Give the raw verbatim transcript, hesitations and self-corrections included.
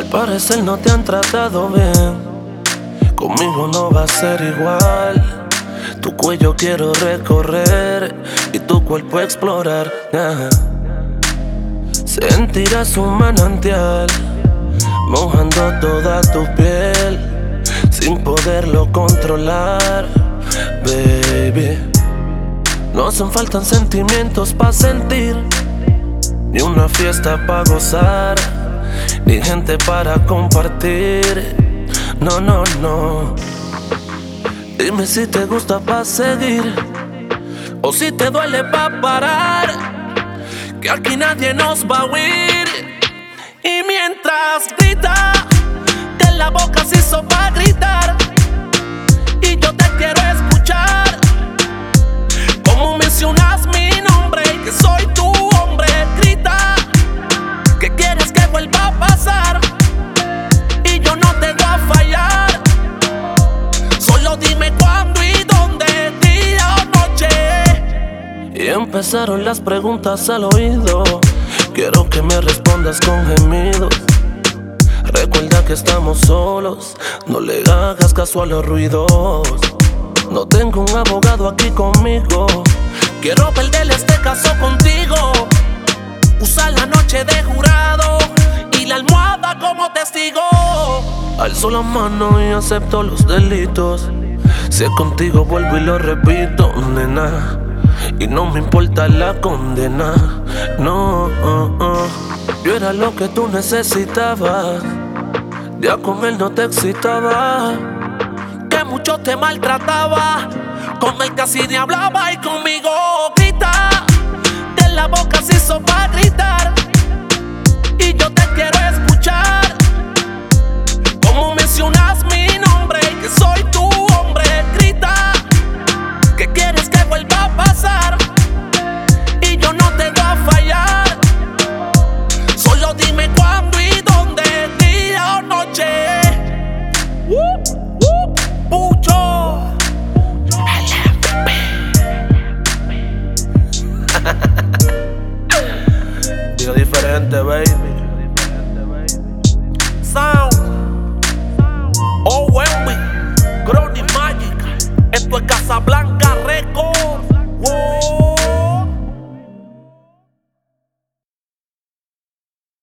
parecer no te han tratado bien. Conmigo no va a ser igual. Tu cuello quiero recorrer y tu cuerpo explorar. Yeah. Sentirás un manantial mojando toda tu piel sin poderlo controlar, baby. No hacen falta sentimientos pa' sentir, ni una fiesta pa' gozar, ni gente para compartir. No, no, no. Dime si te gusta pa' seguir o si te duele pa' parar, que aquí nadie nos va a oír. Y mientras grita, de la boca se hizo pa' gritar, y yo te quiero escuchar. Como mencionas mi nombre, que soy tu hombre. Grita, que quieres que vuelva a pasar, y yo no te voy a fallar. Solo dime cuándo y dónde, día o noche. Y empezaron las preguntas al oído. Quiero que me respondas con gemidos. Recuerda que estamos solos, no le hagas caso a los ruidos. No tengo un abogado aquí conmigo, quiero perder este caso contigo. Usa la noche de jurado y la almohada como testigo. Alzo la mano y acepto los delitos. Si es contigo vuelvo y lo repito, nena, y no me importa la condena. No, uh, uh. Yo era lo que tú necesitabas, ya con él no te excitaba, que mucho te maltrataba, con él casi ni hablaba y conmigo grita, de la boca se hizo pa' gritar, y yo te quiero escuchar. Como mencionas mi nombre, que soy tu hombre. Grita, que quieres que vuelva a pasar, y yo no te voy a fallar. Solo dime cuándo y dónde, día o noche. Uh, uh, Pucho. Digo diferente, baby. Sound. Oh, Wendy. Crony Magic. Esto es Casablanca Records.